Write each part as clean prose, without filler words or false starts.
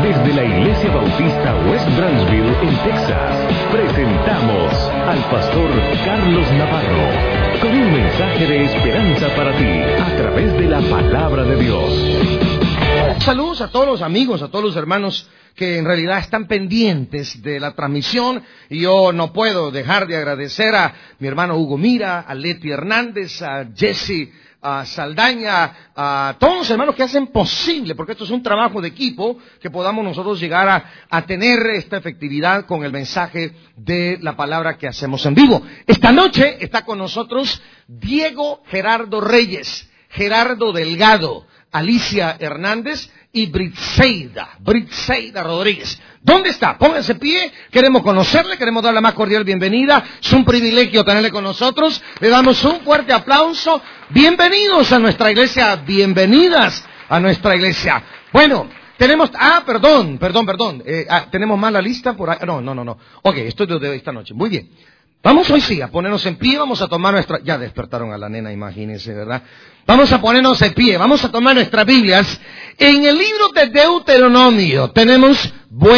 Desde la Iglesia Bautista West Branchville, en Texas, presentamos al pastor Carlos Navarro con un mensaje de esperanza para ti a través de la palabra de Dios. Saludos a todos los amigos, a todos los hermanos que en realidad están pendientes de la transmisión. Y yo no puedo dejar de agradecer a mi hermano Hugo Mira, a Leti Hernández, a Jesse Saldaña, a todos los hermanos que hacen posible, porque esto es un trabajo de equipo, que podamos nosotros llegar a tener esta efectividad con el mensaje de la palabra que hacemos en vivo. Esta noche está con nosotros Diego Gerardo Reyes, Gerardo Delgado, Alicia Hernández y Britseida Rodríguez. ¿Dónde está? Pónganse pie, queremos conocerle, queremos darle la más cordial bienvenida. Es un privilegio tenerle con nosotros. Le damos un fuerte aplauso. Bienvenidos a nuestra iglesia, bienvenidas a nuestra iglesia. Bueno, tenemos, perdón. Tenemos más la lista por ahí. No. Ok, esto es de esta noche. Muy bien. Vamos hoy sí a ponernos en pie, vamos a tomar nuestra... Ya despertaron a la nena, imagínense, ¿verdad? Vamos a ponernos en pie, vamos a tomar nuestras Biblias. En el libro de Deuteronomio tenemos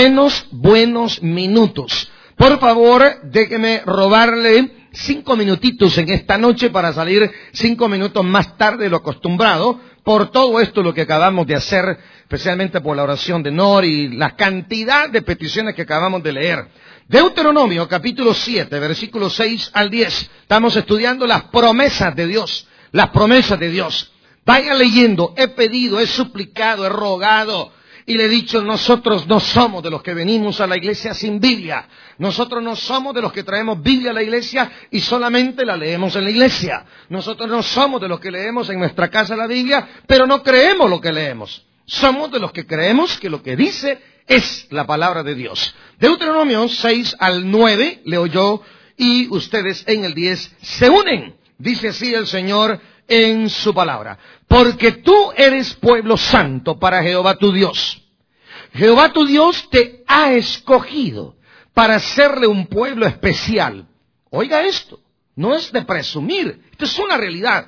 buenos minutos. Por favor, déjeme robarle 5 minutitos en esta noche para salir 5 minutos más tarde de lo acostumbrado. Por todo esto lo que acabamos de hacer, especialmente por la oración de Nor y la cantidad de peticiones que acabamos de leer. Deuteronomio capítulo 7, versículos 6 al 10. Estamos estudiando las promesas de Dios. Las promesas de Dios. Vaya leyendo, he pedido, he suplicado, he rogado y le he dicho, nosotros no somos de los que venimos a la iglesia sin Biblia. Nosotros no somos de los que traemos Biblia a la iglesia y solamente la leemos en la iglesia. Nosotros no somos de los que leemos en nuestra casa la Biblia, pero no creemos lo que leemos. Somos de los que creemos que lo que dice es la palabra de Dios. Deuteronomio 6 al 9, leo yo, y ustedes en el 10 se unen. Dice así el Señor en su palabra. Porque tú eres pueblo santo para Jehová tu Dios. Jehová tu Dios te ha escogido para hacerle un pueblo especial. Oiga esto, no es de presumir, esto es una realidad,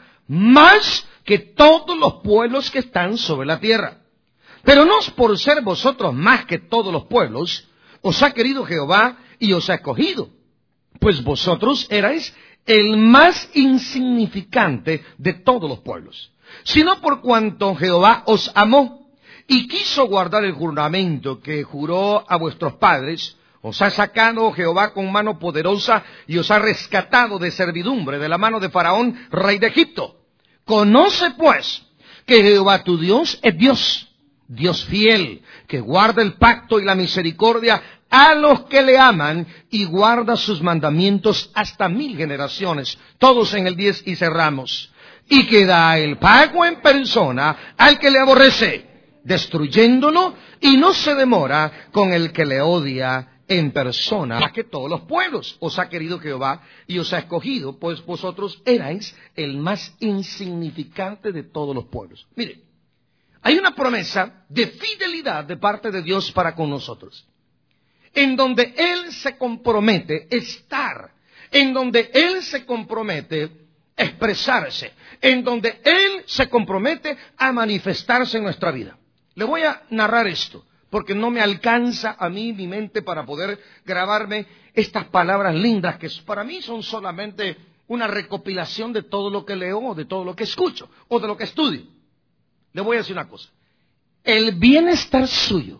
más que todos los pueblos que están sobre la tierra. Pero no es por ser vosotros más que todos los pueblos, os ha querido Jehová y os ha escogido, pues vosotros erais el más insignificante de todos los pueblos, sino por cuanto Jehová os amó y quiso guardar el juramento que juró a vuestros padres. Os ha sacado Jehová con mano poderosa y os ha rescatado de servidumbre de la mano de Faraón, rey de Egipto. Conoce pues que Jehová tu Dios es Dios, Dios fiel, que guarda el pacto y la misericordia a los que le aman y guarda sus mandamientos hasta 1000 generaciones. Todos en el 10 y cerramos. Y que da el pago en persona al que le aborrece, destruyéndolo, y no se demora con el que le odia en persona, más que todos los pueblos. Os ha querido Jehová y os ha escogido, pues vosotros erais el más insignificante de todos los pueblos. Mire, hay una promesa de fidelidad de parte de Dios para con nosotros, en donde Él se compromete estar, en donde Él se compromete expresarse, en donde Él se compromete a manifestarse en nuestra vida. Le voy a narrar esto, porque no me alcanza a mí mi mente para poder grabarme estas palabras lindas que para mí son solamente una recopilación de todo lo que leo, de todo lo que escucho o de lo que estudio. Le voy a decir una cosa. El bienestar suyo,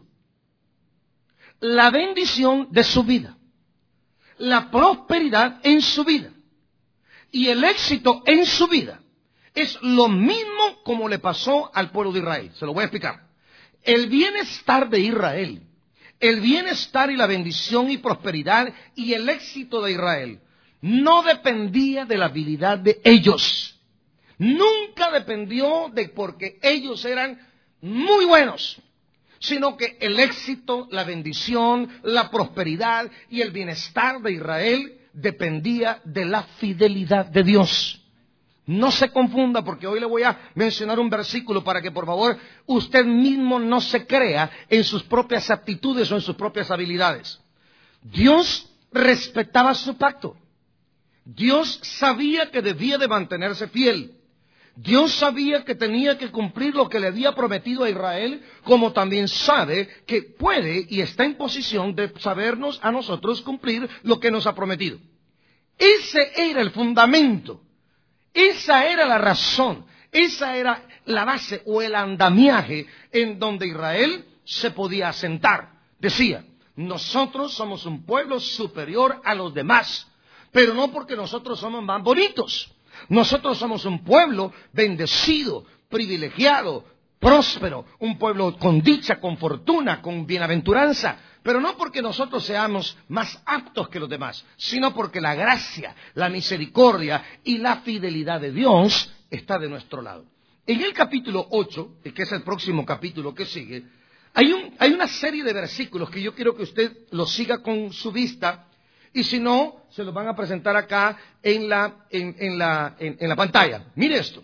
la bendición de su vida, la prosperidad en su vida y el éxito en su vida es lo mismo como le pasó al pueblo de Israel. Se lo voy a explicar. El bienestar de Israel, el bienestar y la bendición y prosperidad y el éxito de Israel no dependía de la habilidad de ellos. Nunca dependió de porque ellos eran muy buenos, sino que el éxito, la bendición, la prosperidad y el bienestar de Israel dependía de la fidelidad de Dios. No se confunda, porque hoy le voy a mencionar un versículo para que por favor usted mismo no se crea en sus propias aptitudes o en sus propias habilidades. Dios respetaba su pacto. Dios sabía que debía de mantenerse fiel. Dios sabía que tenía que cumplir lo que le había prometido a Israel, como también sabe que puede y está en posición de sabernos a nosotros cumplir lo que nos ha prometido. Ese era el fundamento, esa era la razón, esa era la base o el andamiaje en donde Israel se podía asentar. Decía, nosotros somos un pueblo superior a los demás, pero no porque nosotros somos más bonitos. Nosotros somos un pueblo bendecido, privilegiado, próspero, un pueblo con dicha, con fortuna, con bienaventuranza, pero no porque nosotros seamos más aptos que los demás, sino porque la gracia, la misericordia y la fidelidad de Dios está de nuestro lado. En el capítulo 8, que es el próximo capítulo que sigue, hay una serie de versículos que yo quiero que usted los siga con su vista. Y si no, se los van a presentar acá en la pantalla. Mire esto.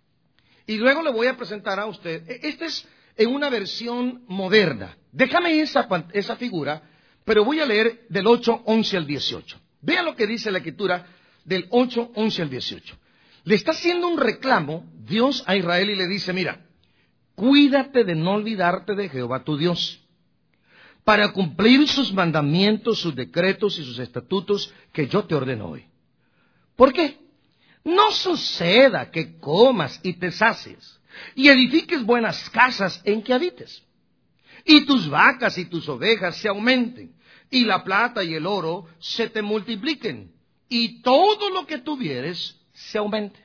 Y luego le voy a presentar a usted. Esta es en una versión moderna. Déjame esa figura, pero voy a leer del 8, 11 al 18. Vea lo que dice la escritura del 8, 11 al 18. Le está haciendo un reclamo Dios a Israel y le dice, mira, cuídate de no olvidarte de Jehová tu Dios, para cumplir sus mandamientos, sus decretos y sus estatutos que yo te ordeno hoy. ¿Por qué? No suceda que comas y te sacies, y edifiques buenas casas en que habites, y tus vacas y tus ovejas se aumenten, y la plata y el oro se te multipliquen, y todo lo que tuvieres se aumente.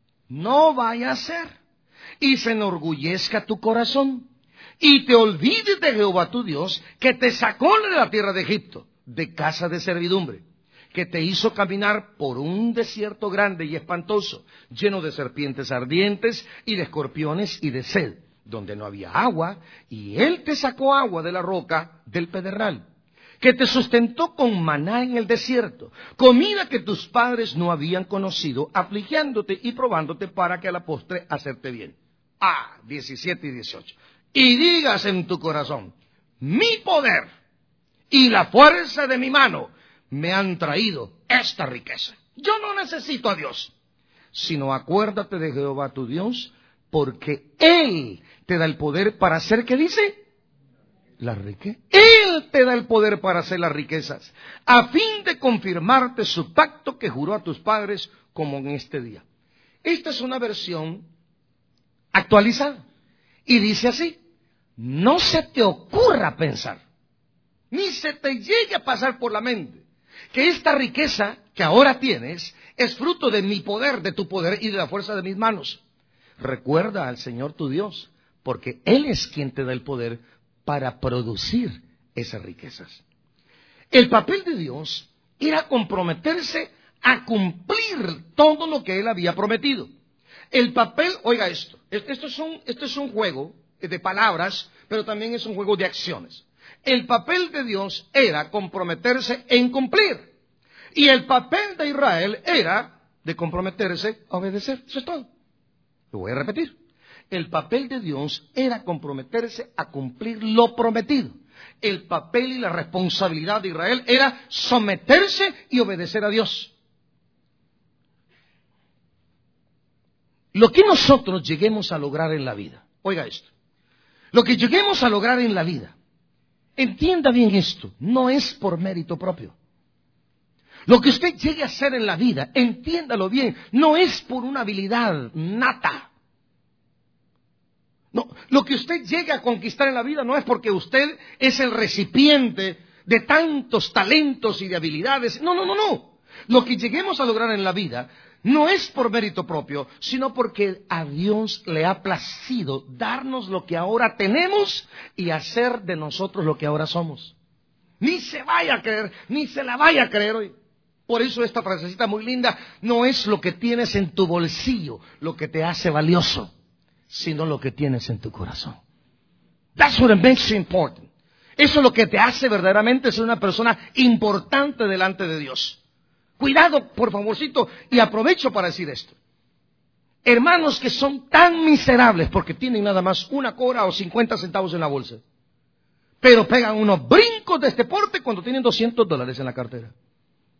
No vaya a ser, y se enorgullezca tu corazón, y te olvides de Jehová tu Dios, que te sacó de la tierra de Egipto, de casa de servidumbre, que te hizo caminar por un desierto grande y espantoso, lleno de serpientes ardientes y de escorpiones y de sed, donde no había agua, y Él te sacó agua de la roca del pedernal, que te sustentó con maná en el desierto, comida que tus padres no habían conocido, afligiéndote y probándote para que a la postre hacerte bien. 17 y 18. Y digas en tu corazón, mi poder y la fuerza de mi mano me han traído esta riqueza. Yo no necesito a Dios, sino acuérdate de Jehová tu Dios, porque Él te da el poder para hacer, ¿qué dice? La riqueza. Él te da el poder para hacer las riquezas, a fin de confirmarte su pacto que juró a tus padres, como en este día. Esta es una versión actualizada y dice así: no se te ocurra pensar, ni se te llegue a pasar por la mente, que esta riqueza que ahora tienes es fruto de mi poder, de tu poder y de la fuerza de mis manos. Recuerda al Señor tu Dios, porque Él es quien te da el poder para producir esas riquezas. El papel de Dios era comprometerse a cumplir todo lo que Él había prometido. El papel, oiga esto es un juego de palabras, pero también es un juego de acciones. El papel de Dios era comprometerse en cumplir, y el papel de Israel era de comprometerse a obedecer. Eso es todo. Lo voy a repetir. El papel de Dios era comprometerse a cumplir lo prometido. El papel y la responsabilidad de Israel era someterse y obedecer a Dios. Lo que nosotros lleguemos a lograr en la vida, oiga esto, lo que lleguemos a lograr en la vida, entienda bien esto, no es por mérito propio. Lo que usted llegue a hacer en la vida, entiéndalo bien, no es por una habilidad nata. No, lo que usted llegue a conquistar en la vida no es porque usted es el recipiente de tantos talentos y de habilidades. No. Lo que lleguemos a lograr en la vida no es por mérito propio, sino porque a Dios le ha placido darnos lo que ahora tenemos y hacer de nosotros lo que ahora somos. Ni se vaya a creer, ni se la vaya a creer hoy. Por eso esta frasecita muy linda: no es lo que tienes en tu bolsillo lo que te hace valioso, sino lo que tienes en tu corazón. That's what makes you important. Eso es lo que te hace verdaderamente ser una persona importante delante de Dios. Cuidado, por favorcito, y aprovecho para decir esto. Hermanos que son tan miserables porque tienen nada más una cobra o 50 centavos en la bolsa, pero pegan unos brincos de este porte cuando tienen $200 en la cartera.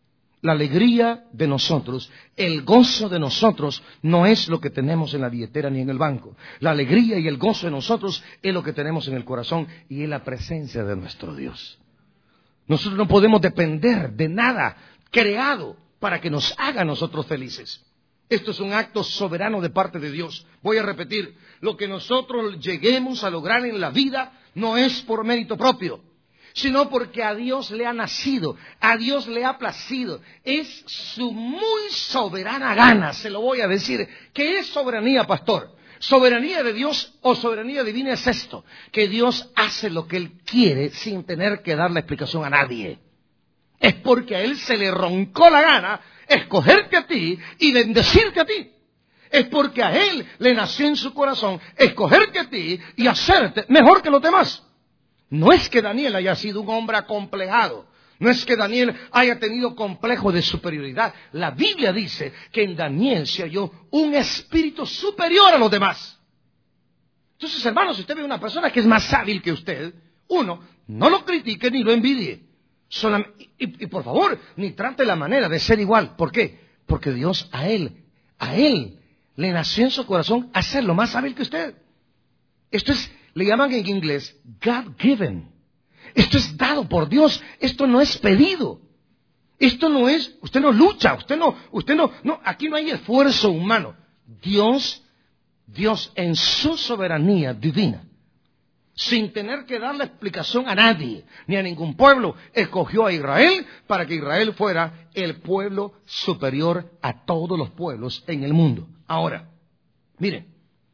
la alegría de nosotros, el gozo de nosotros no es lo que tenemos en la billetera ni en el banco. La alegría y el gozo de nosotros es lo que tenemos en el corazón y es la presencia de nuestro Dios. Nosotros no podemos depender de nada creado para que nos haga a nosotros felices. Esto es un acto soberano de parte de Dios. Voy a repetir, lo que nosotros lleguemos a lograr en la vida no es por mérito propio, sino porque a Dios le ha nacido, a Dios le ha placido. Es su muy soberana gana, se lo voy a decir. ¿Qué es soberanía, pastor? Soberanía de Dios o soberanía divina es esto, que Dios hace lo que Él quiere sin tener que dar la explicación a nadie. Es porque a Él se le roncó la gana escogerte a ti y bendecirte a ti. Es porque a Él le nació en su corazón escogerte a ti y hacerte mejor que los demás. No es que Daniel haya sido un hombre acomplejado. No es que Daniel haya tenido complejo de superioridad. La Biblia dice que en Daniel se halló un espíritu superior a los demás. Entonces, hermanos, si usted ve una persona que es más hábil que usted, uno, no lo critique ni lo envidie. Y por favor, ni trate la manera de ser igual. ¿Por qué? Porque Dios a él le nació en su corazón hacerlo más hábil que usted. Esto es, le llaman en inglés, God-given. Esto es dado por Dios. Esto no es pedido. Esto no es, usted no lucha, usted no, aquí no hay esfuerzo humano. Dios en su soberanía divina, sin tener que dar la explicación a nadie, ni a ningún pueblo, escogió a Israel para que Israel fuera el pueblo superior a todos los pueblos en el mundo. Ahora, miren,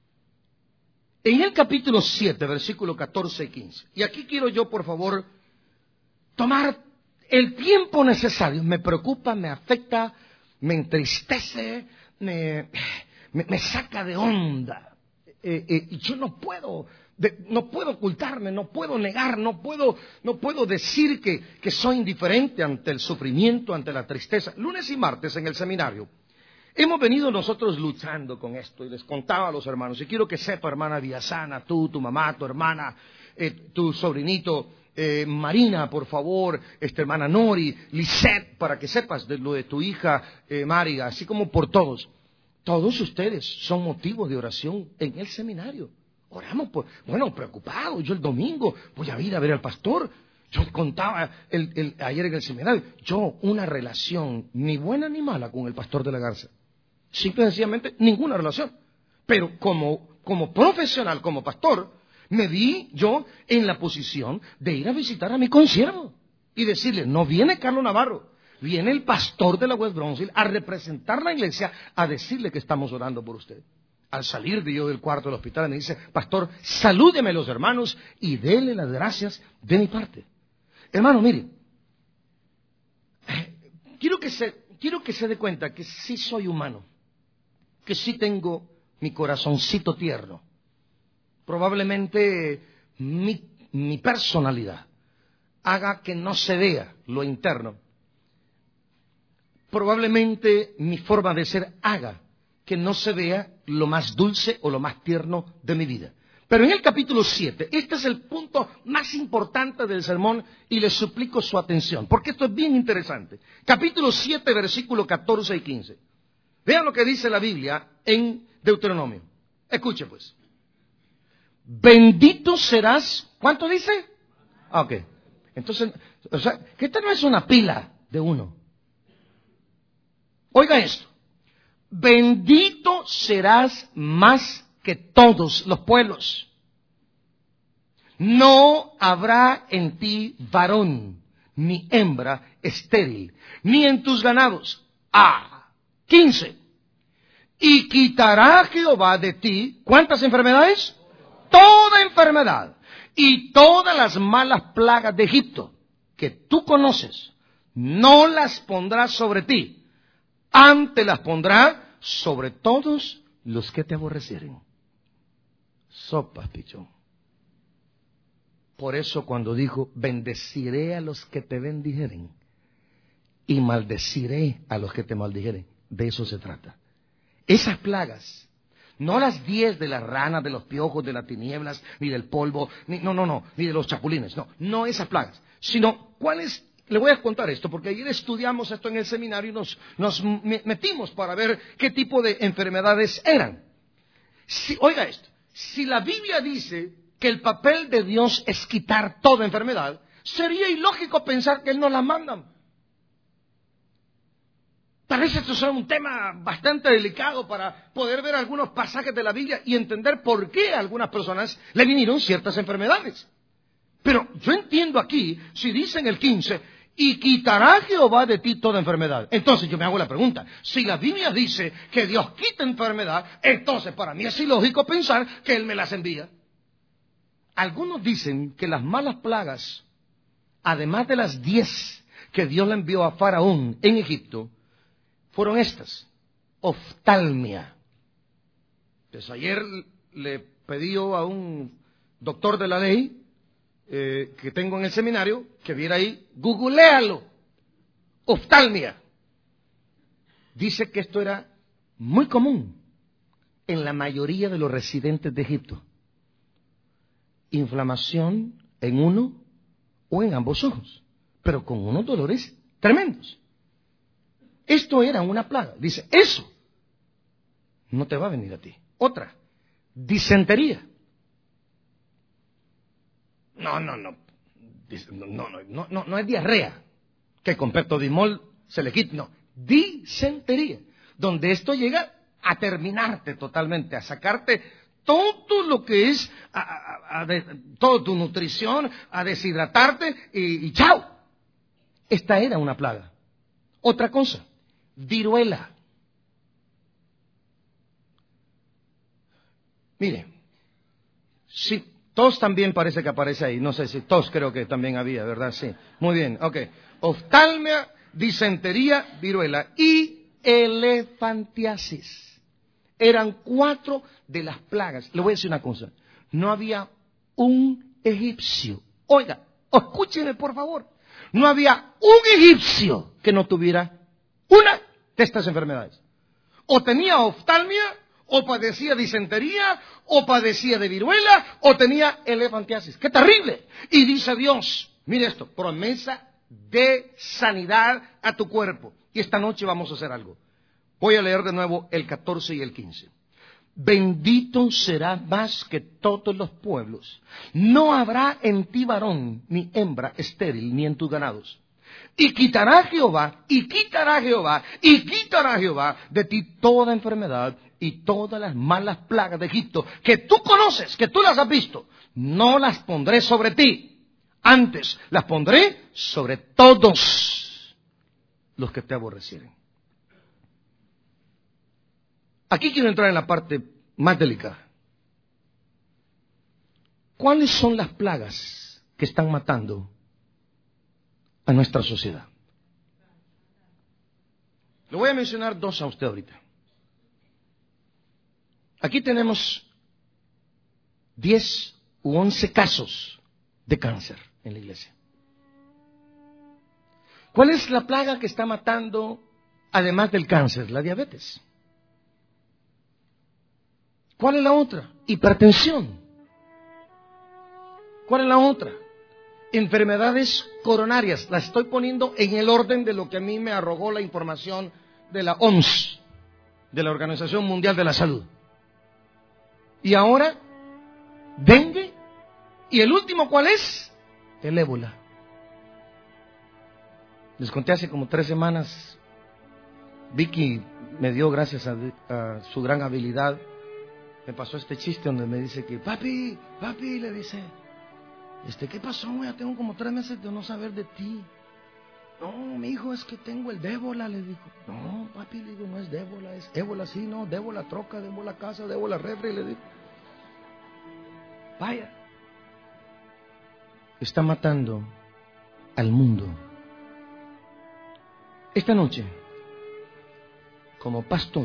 en el capítulo 7, versículos 14 y 15, y aquí quiero yo, por favor, tomar el tiempo necesario. Me preocupa, me afecta, me entristece, me saca de onda. Y yo no puedo ocultarme, no puedo negar, no puedo decir que soy indiferente ante el sufrimiento, ante la tristeza. Lunes y martes en el seminario hemos venido nosotros luchando con esto y les contaba a los hermanos, y quiero que sepa, hermana Viasana, tú, tu mamá, tu hermana, tu sobrinito, Marina, por favor, hermana Nori, Lisette, para que sepas de lo de tu hija María, así como por todos. Todos ustedes son motivo de oración en el seminario. Oramos, preocupados. Yo el domingo voy a ir a ver al pastor. Yo contaba ayer en el seminario, una relación ni buena ni mala con el pastor de la Garza. Simple y sencillamente ninguna relación. Pero como profesional, como pastor, me vi yo en la posición de ir a visitar a mi consiervo y decirle, no viene Carlos Navarro, viene el pastor de la West Brownsville a representar la iglesia, a decirle que estamos orando por usted. Al salir yo del cuarto del hospital me dice, pastor, salúdeme a los hermanos y déle las gracias de mi parte. Hermano, mire, quiero que se dé cuenta que sí soy humano, que sí tengo mi corazoncito tierno. Probablemente mi personalidad haga que no se vea lo interno. Probablemente mi forma de ser haga que no se vea lo más dulce o lo más tierno de mi vida. Pero en el capítulo 7, este es el punto más importante del sermón y les suplico su atención, porque esto es bien interesante. Capítulo 7, versículos 14 y 15. Vean lo que dice la Biblia en Deuteronomio. Escuche pues. Bendito serás, ¿cuánto dice? Ok. Entonces, que esta no es una pila de uno. Oiga esto. Bendito serás más que todos los pueblos. No habrá en ti varón, ni hembra estéril, ni en tus ganados. 15. Y quitará Jehová de ti, ¿cuántas enfermedades? Toda enfermedad y todas las malas plagas de Egipto que tú conoces, no las pondrá sobre ti, antes las pondrá sobre todos los que te aborrecieren. Sopas, pichón. Por eso cuando dijo, bendeciré a los que te bendijeren y maldeciré a los que te maldijeren, de eso se trata. Esas plagas, no las 10 de las ranas, de los piojos, de las tinieblas, ni del polvo, ni de los chapulines, no esas plagas, sino cuáles Le voy a contar esto, porque ayer estudiamos esto en el seminario y nos metimos para ver qué tipo de enfermedades eran. Oiga esto, si la Biblia dice que el papel de Dios es quitar toda enfermedad, sería ilógico pensar que Él nos la manda. Tal vez esto sea un tema bastante delicado para poder ver algunos pasajes de la Biblia y entender por qué a algunas personas le vinieron ciertas enfermedades. Pero yo entiendo aquí, si dice en el 15, y quitará Jehová de ti toda enfermedad. Entonces yo me hago la pregunta, si la Biblia dice que Dios quita enfermedad, entonces para mí es ilógico pensar que Él me las envía. Algunos dicen que las malas plagas, además de las 10 que Dios le envió a Faraón en Egipto, fueron estas: oftalmia. Pues ayer le pedí a un doctor de la ley que tengo en el seminario que viera ahí, googlealo, oftalmia. Dice que esto era muy común en la mayoría de los residentes de Egipto. Inflamación en uno o en ambos ojos, pero con unos dolores tremendos. Esto era una plaga. Dice, eso no te va a venir a ti. Otra, disentería. No es diarrea, que con peptodimol se le quita. No, disentería, donde esto llega a terminarte totalmente, a sacarte todo lo que es, toda tu nutrición, a deshidratarte y ¡chao! Esta era una plaga. Otra cosa, viruela. Mire, sí, tos también parece que aparece ahí. No sé si tos creo que también había, ¿verdad? Sí. Muy bien, ok. Oftalmia, disentería, viruela y elefantiasis. Eran 4 de las plagas. Le voy a decir una cosa. No había un egipcio. Oiga, escúcheme por favor. No había un egipcio que no tuviera una de estas enfermedades. O tenía oftalmia, o padecía disentería, o padecía de viruela, o tenía elefantiasis. ¡Qué terrible! Y dice Dios, mire esto, promesa de sanidad a tu cuerpo. Y esta noche vamos a hacer algo. Voy a leer de nuevo el 14 y el 15. Bendito será más que todos los pueblos. No habrá en ti varón, ni hembra estéril, ni en tus ganados. Y quitará Jehová, y quitará Jehová, y quitará Jehová de ti toda enfermedad y todas las malas plagas de Egipto, que tú conoces, que tú las has visto. No las pondré sobre ti, antes las pondré sobre todos los que te aborrecieren. Aquí quiero entrar en la parte más delicada. ¿Cuáles son las plagas que están matando a nuestra sociedad? Le voy a mencionar 2 a usted ahorita. Aquí tenemos 10 u 11 casos de cáncer en la iglesia. ¿Cuál es la plaga que está matando, además del cáncer? La diabetes. ¿Cuál es la otra? Hipertensión. ¿Cuál es la otra? Enfermedades coronarias. Las estoy poniendo en el orden de lo que a mí me arrojó la información de la OMS, de la Organización Mundial de la Salud. Y ahora, dengue. ¿Y el último cuál es? El ébola. Les conté hace como 3 semanas. Vicky me dio, gracias a su gran habilidad, me pasó este chiste donde me dice que, papi, le dice, ¿qué pasó? Ya tengo como 3 meses de no saber de ti. No, mi hijo, es que tengo el débola, le dijo. No, papi, le digo, no es débola, es ébola, sí, no, débola troca, débola casa, débola refri, le digo. Vaya. Está matando al mundo. Esta noche, como pastor,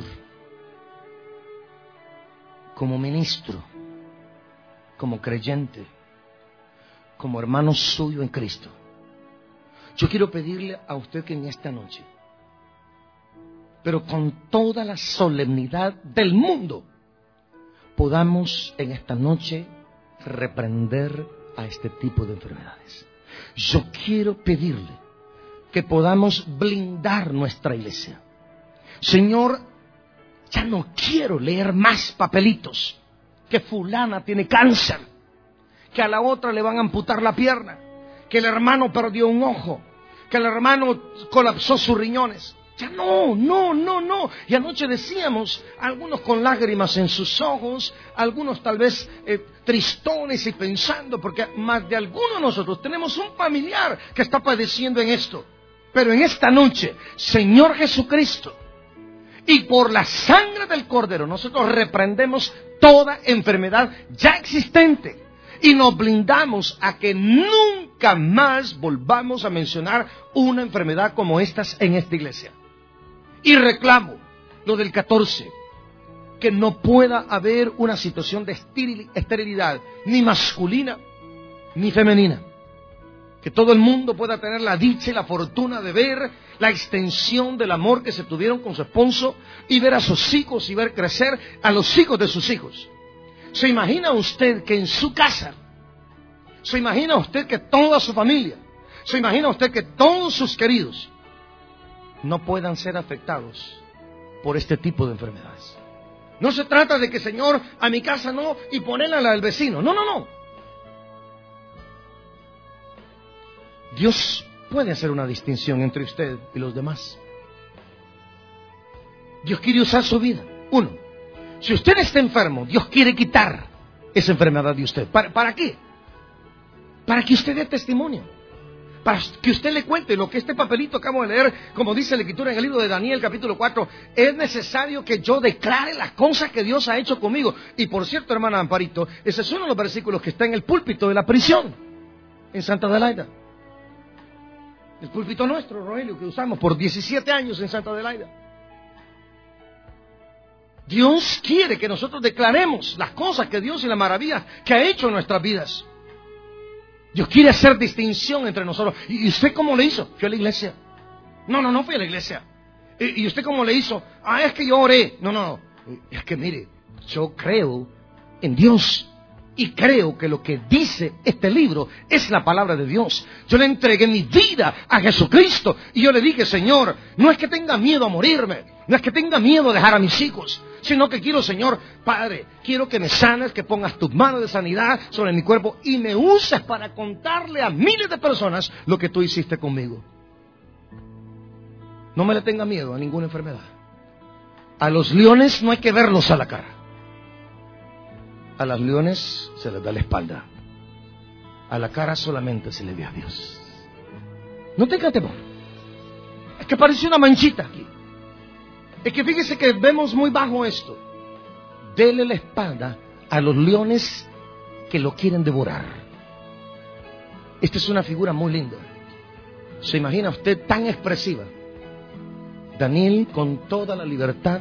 como ministro, como creyente, como hermano suyo en Cristo, yo quiero pedirle a usted que en esta noche, pero con toda la solemnidad del mundo, podamos en esta noche reprender a este tipo de enfermedades. Yo quiero pedirle que podamos blindar nuestra iglesia. Señor, ya no quiero leer más papelitos, que fulana tiene cáncer, que a la otra le van a amputar la pierna, que el hermano perdió un ojo, que el hermano colapsó sus riñones. Ya no. Y anoche decíamos, algunos con lágrimas en sus ojos, algunos tal vez tristones y pensando, porque más de algunos de nosotros tenemos un familiar que está padeciendo en esto. Pero en esta noche, Señor Jesucristo, y por la sangre del Cordero, nosotros reprendemos toda enfermedad ya existente. Y nos blindamos a que nunca más volvamos a mencionar una enfermedad como estas en esta iglesia. Y reclamo lo del 14, que no pueda haber una situación de esterilidad, ni masculina ni femenina. Que todo el mundo pueda tener la dicha y la fortuna de ver la extensión del amor que se tuvieron con su esposo y ver a sus hijos y ver crecer a los hijos de sus hijos. ¿Se imagina usted que en su casa, se imagina usted que toda su familia, se imagina usted que todos sus queridos no puedan ser afectados por este tipo de enfermedades? No se trata de que, Señor, a mi casa no y ponerla a la del vecino. No. Dios puede hacer una distinción entre usted y los demás. Dios quiere usar su vida. Uno, si usted está enfermo, Dios quiere quitar esa enfermedad de usted. ¿Para qué? Para que usted dé testimonio. Para que usted le cuente lo que este papelito acabo de leer, como dice la Escritura en el libro de Daniel, capítulo 4. Es necesario que yo declare las cosas que Dios ha hecho conmigo. Y por cierto, hermana Amparito, ese es uno de los versículos que está en el púlpito de la prisión, en Santa Adelaida. El púlpito nuestro, Rogelio, que usamos por 17 años en Santa Adelaida. Dios quiere que nosotros declaremos las cosas que Dios y las maravillas que ha hecho en nuestras vidas. Dios quiere hacer distinción entre nosotros. ¿Y usted cómo le hizo? Fui a la iglesia. No fui a la iglesia. ¿Y usted cómo le hizo? Es que yo oré. No. Es que mire, yo creo en Dios. Y creo que lo que dice este libro es la palabra de Dios. Yo le entregué mi vida a Jesucristo. Y yo le dije, Señor, no es que tenga miedo a morirme. No es que tenga miedo a dejar a mis hijos. Sino que quiero, Señor, Padre, quiero que me sanes, que pongas tus manos de sanidad sobre mi cuerpo. Y me uses para contarle a miles de personas lo que tú hiciste conmigo. No me le tenga miedo a ninguna enfermedad. A los leones no hay que verlos a la cara. A los leones se les da la espalda. A la cara solamente se le ve a Dios. No tenga temor. Es que parece una manchita aquí. Es que fíjese que vemos muy bajo esto. Dele la espalda a los leones que lo quieren devorar. Esta es una figura muy linda. ¿Se imagina usted tan expresiva? Daniel, con toda la libertad,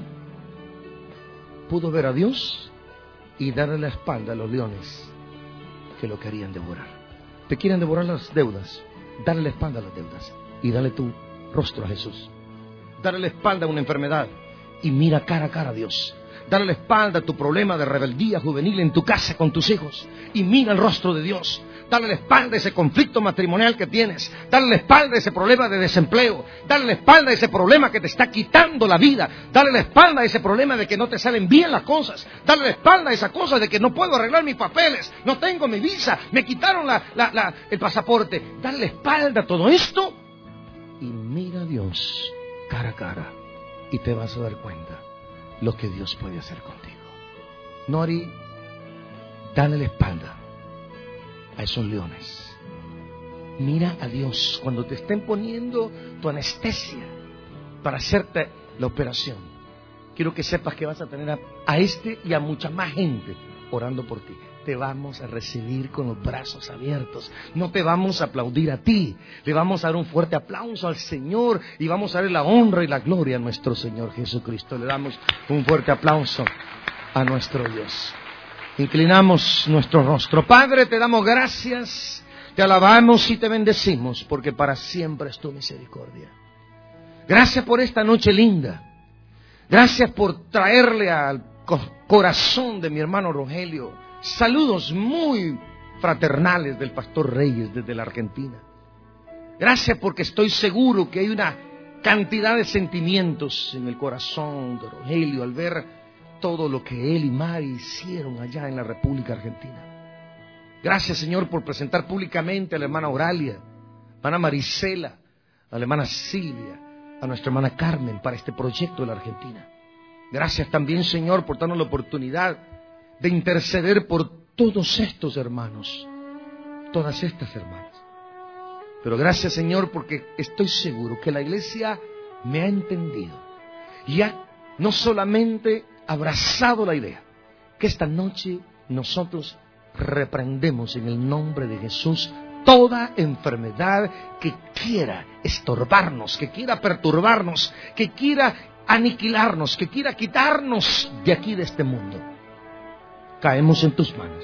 pudo ver a Dios y darle la espalda a los leones que lo querían devorar. Te quieren devorar las deudas. Dale la espalda a las deudas y dale tu rostro a Jesús. Dale la espalda a una enfermedad y mira cara a cara a Dios. Dale la espalda a tu problema de rebeldía juvenil en tu casa con tus hijos y mira el rostro de Dios. Dale la espalda a ese conflicto matrimonial que tienes. Dale la espalda a ese problema de desempleo. Dale la espalda a ese problema que te está quitando la vida. Dale la espalda a ese problema de que no te salen bien las cosas. Dale la espalda a esa cosa de que no puedo arreglar mis papeles. No tengo mi visa. Me quitaron el pasaporte. Dale la espalda a todo esto y mira a Dios cara a cara y te vas a dar cuenta lo que Dios puede hacer contigo. Nori, dale la espalda a esos leones. Mira a Dios cuando te estén poniendo tu anestesia para hacerte la operación. Quiero que sepas que vas a tener a este y a mucha más gente orando por ti. Te vamos a recibir con los brazos abiertos. No te vamos a aplaudir a ti. Le vamos a dar un fuerte aplauso al Señor y vamos a darle la honra y la gloria a nuestro Señor Jesucristo. Le damos un fuerte aplauso a nuestro Dios. Inclinamos nuestro rostro. Padre, te damos gracias, te alabamos y te bendecimos, porque para siempre es tu misericordia. Gracias por esta noche linda. Gracias por traerle al corazón de mi hermano Rogelio saludos muy fraternales del pastor Reyes desde la Argentina. Gracias porque estoy seguro que hay una cantidad de sentimientos en el corazón de Rogelio al ver todo lo que él y Mari hicieron allá en la República Argentina. Gracias, Señor, por presentar públicamente a la hermana Oralia, a la hermana Marisela, a la hermana Silvia, a nuestra hermana Carmen para este proyecto de la Argentina. Gracias también, Señor, por darnos la oportunidad de interceder por todos estos hermanos, todas estas hermanas. Pero gracias, Señor, porque estoy seguro que la iglesia me ha entendido y ha no solamente abrazado la idea, que esta noche nosotros reprendemos en el nombre de Jesús toda enfermedad que quiera estorbarnos, que quiera perturbarnos, que quiera aniquilarnos, que quiera quitarnos de aquí, de este mundo. Caemos en tus manos.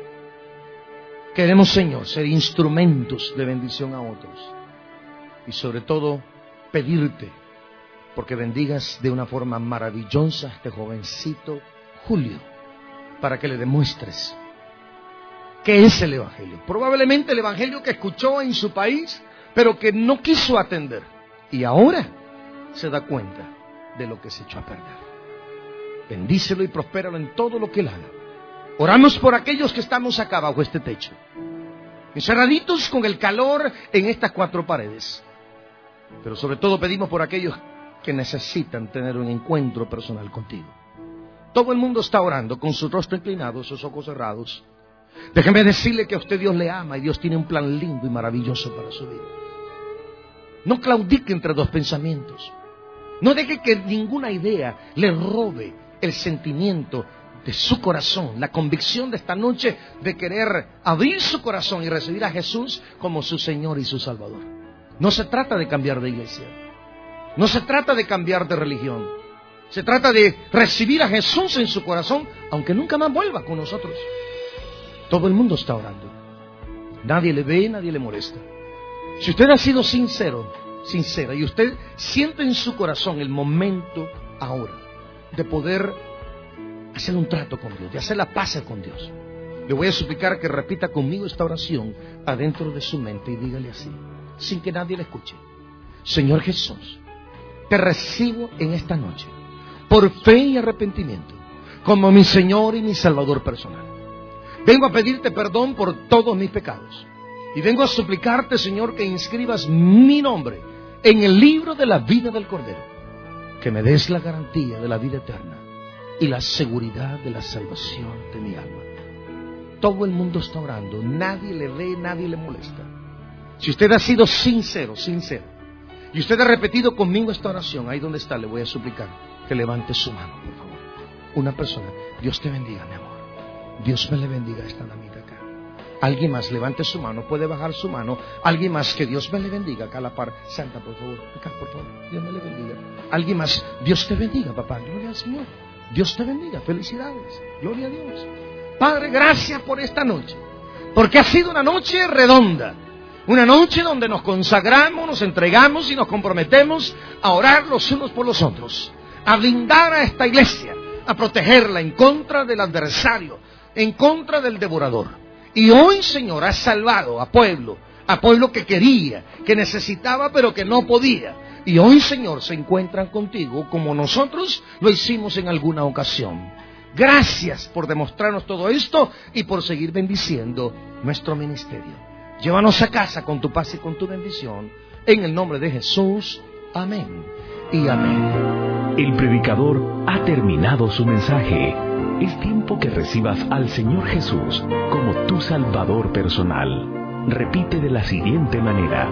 Queremos, Señor, ser instrumentos de bendición a otros. Y sobre todo, pedirte porque bendigas de una forma maravillosa a este jovencito Julio, para que le demuestres qué es el Evangelio. Probablemente el Evangelio que escuchó en su país, pero que no quiso atender. Y ahora se da cuenta de lo que se echó a perder. Bendícelo y prospéralo en todo lo que él haga. Oramos por aquellos que estamos acá bajo este techo, encerraditos con el calor en estas cuatro paredes. Pero sobre todo pedimos por aquellos que necesitan tener un encuentro personal contigo. Todo el mundo está orando con su rostro inclinado, sus ojos cerrados. Déjeme decirle que a usted Dios le ama y Dios tiene un plan lindo y maravilloso para su vida. No claudique entre dos pensamientos. No deje que ninguna idea le robe el sentimiento de su corazón, la convicción de esta noche de querer abrir su corazón y recibir a Jesús como su Señor y su Salvador. No se trata de cambiar de iglesia. No se trata de cambiar de religión. Se trata de recibir a Jesús en su corazón, aunque nunca más vuelva con nosotros. Todo el mundo está orando. Nadie le ve, nadie le molesta. Si usted ha sido sincero, sincera, y usted siente en su corazón el momento ahora de poder hacer un trato con Dios, de hacer la paz con Dios, le voy a suplicar que repita conmigo esta oración adentro de su mente y dígale así, sin que nadie le escuche. Señor Jesús, te recibo en esta noche, por fe y arrepentimiento, como mi Señor y mi Salvador personal. Vengo a pedirte perdón por todos mis pecados. Y vengo a suplicarte, Señor, que inscribas mi nombre en el libro de la vida del Cordero. Que me des la garantía de la vida eterna y la seguridad de la salvación de mi alma. Todo el mundo está orando. Nadie le ve, nadie le molesta. Si usted ha sido sincero, sincero, y usted ha repetido conmigo esta oración, ahí donde está, le voy a suplicar que levante su mano, por favor. Una persona. Dios te bendiga, mi amor. Dios me le bendiga a esta damita acá. Alguien más, levante su mano, puede bajar su mano. Alguien más, que Dios me le bendiga acá a la par. Santa, por favor, acá, por favor. Dios me le bendiga. Alguien más, Dios te bendiga, papá. Gloria al Señor. Dios te bendiga. Felicidades. Gloria a Dios. Padre, gracias por esta noche. Porque ha sido una noche redonda. Una noche donde nos consagramos, nos entregamos y nos comprometemos a orar los unos por los otros. A blindar a esta iglesia. A protegerla en contra del adversario. En contra del devorador. Y hoy, Señor, has salvado a pueblo que quería, que necesitaba, pero que no podía. Y hoy, Señor, se encuentran contigo como nosotros lo hicimos en alguna ocasión. Gracias por demostrarnos todo esto y por seguir bendiciendo nuestro ministerio. Llévanos a casa con tu paz y con tu bendición. En el nombre de Jesús. Amén y amén. El predicador ha terminado su mensaje. Es tiempo que recibas al Señor Jesús como tu Salvador personal. Repite de la siguiente manera: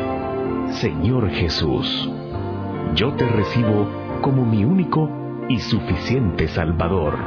Señor Jesús, yo te recibo como mi único y suficiente Salvador.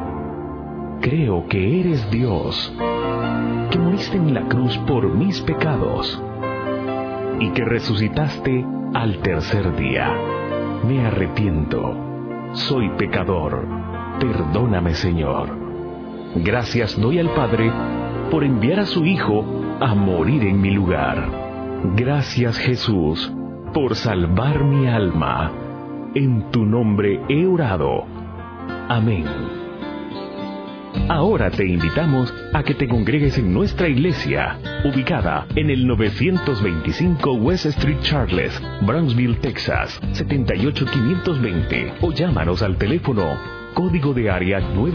Creo que eres Dios, que moriste en la cruz por mis pecados y que resucitaste al tercer día. Me arrepiento, soy pecador. Perdóname, Señor. Gracias doy al Padre por enviar a su Hijo a morir en mi lugar. Gracias, Jesús, por salvar mi alma. En tu nombre he orado. Amén. Ahora te invitamos a que te congregues en nuestra iglesia, ubicada en el 925 West Street Charles, Brownsville, Texas, 78520, o llámanos al teléfono código de área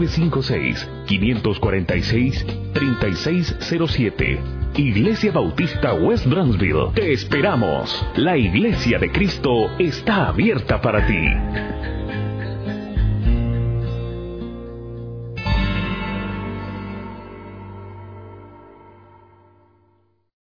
956-546-3607. Iglesia Bautista West Brownsville. Te esperamos. La Iglesia de Cristo está abierta para ti.